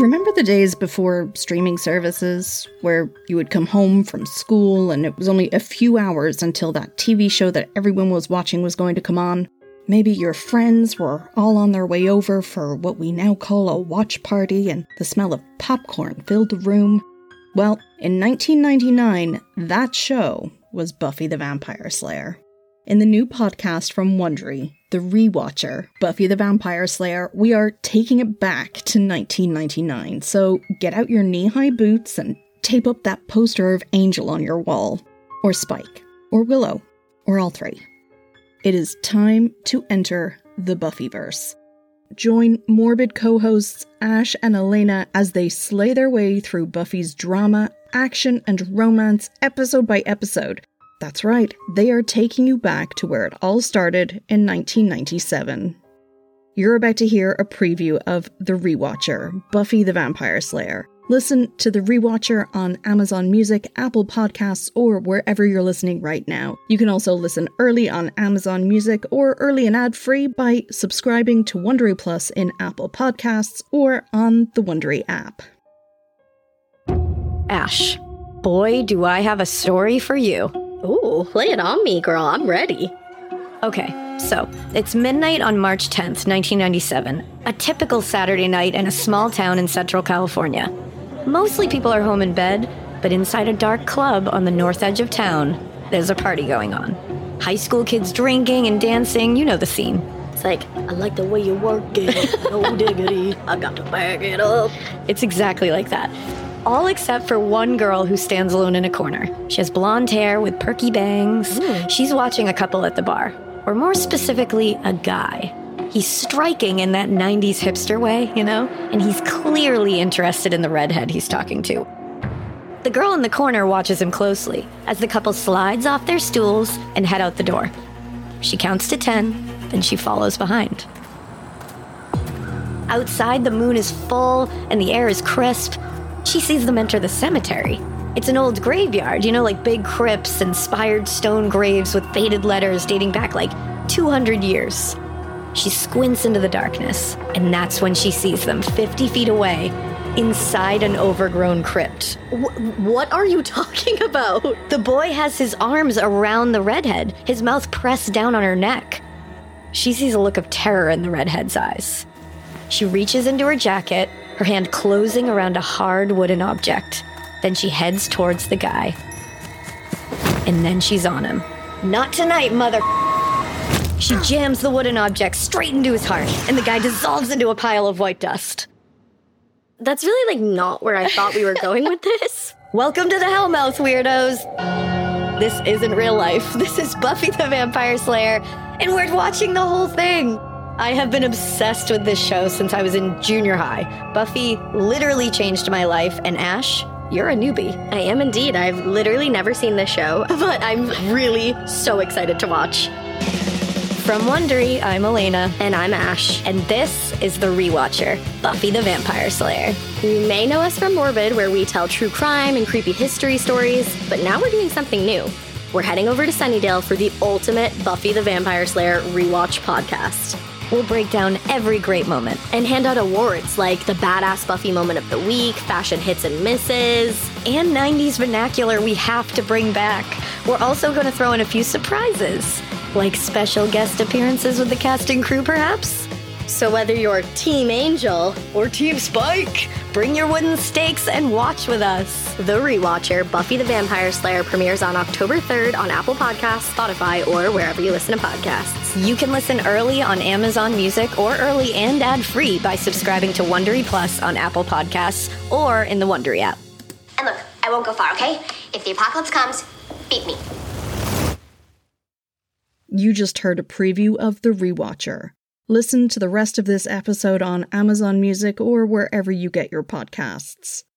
Remember the days before streaming services, where you would come home from school and it was only a few hours until that TV show that everyone was watching was going to come on? Maybe your friends were all on their way over for what we now call a watch party and the smell of popcorn filled the room. Well, in 1999, that show was Buffy the Vampire Slayer. In the new podcast from Wondery, The Rewatcher, Buffy the Vampire Slayer, we are taking it back to 1999, so get out your knee-high boots and tape up that poster of Angel on your wall. Or Spike. Or Willow. Or all three. It is time to enter the Buffyverse. Join morbid co-hosts Ash and Elena as they slay their way through Buffy's drama, action, and romance episode by episode. That's right, they are taking you back to where it all started in 1997. You're about to hear a preview of The Rewatcher, Buffy the Vampire Slayer. Listen to The Rewatcher on Amazon Music, Apple Podcasts, or wherever you're listening right now. You can also listen early on Amazon Music or early and ad-free by subscribing to Wondery Plus in Apple Podcasts or on the Wondery app. Ash, boy, do I have a story for you. Ooh, lay it on me, girl. I'm ready. Okay, so it's midnight on March 10th, 1997. A typical Saturday night in a small town in Central California. Mostly people are home in bed, but inside a dark club on the north edge of town, there's a party going on. High school kids drinking and dancing, you know the scene. It's like, I like the way you work it, no diggity, I got to bag it up. It's exactly like that. All except for one girl who stands alone in a corner. She has blonde hair with perky bangs. She's watching a couple at the bar. Or more specifically, a guy. He's striking in that 90s hipster way, you know? And he's clearly interested in the redhead he's talking to. The girl in the corner watches him closely as the couple slides off their stools and head out the door. She counts to 10, then she follows behind. Outside, the moon is full and the air is crisp. She sees them enter the cemetery. It's an old graveyard, you know, like big crypts and spired stone graves with faded letters dating back like 200 years. She squints into the darkness, and that's when she sees them 50 feet away, inside an overgrown crypt. What are you talking about? The boy has his arms around the redhead, his mouth pressed down on her neck. She sees a look of terror in the redhead's eyes. She reaches into her jacket, her hand closing around a hard wooden object. Then she heads towards the guy. And then she's on him. Not tonight, mother... She jams the wooden object straight into his heart, and the guy dissolves into a pile of white dust. That's really, not where I thought we were going with this. Welcome to the Hellmouth, weirdos! This isn't real life. This is Buffy the Vampire Slayer, and we're watching the whole thing! I have been obsessed with this show since I was in junior high. Buffy literally changed my life, and Ash, you're a newbie. I am indeed. I've literally never seen this show, but I'm really so excited to watch. From Wondery, I'm Elena. And I'm Ash. And this is The Rewatcher, Buffy the Vampire Slayer. You may know us from Morbid, where we tell true crime and creepy history stories, but now we're doing something new. We're heading over to Sunnydale for the ultimate Buffy the Vampire Slayer rewatch podcast. We'll break down every great moment. And hand out awards like the Badass Buffy Moment of the Week, Fashion Hits and Misses, and 90s vernacular we have to bring back. We're also going to throw in a few surprises, like special guest appearances with the cast and crew, perhaps? So whether you're Team Angel or Team Spike, bring your wooden stakes and watch with us. The Rewatcher, Buffy the Vampire Slayer premieres on October 3rd on Apple Podcasts, Spotify, or wherever you listen to podcasts. You can listen early on Amazon Music or early and ad-free by subscribing to Wondery Plus on Apple Podcasts or in the Wondery app. And look, I won't go far, okay? If the apocalypse comes, beat me. You just heard a preview of The Rewatcher. Listen to the rest of this episode on Amazon Music or wherever you get your podcasts.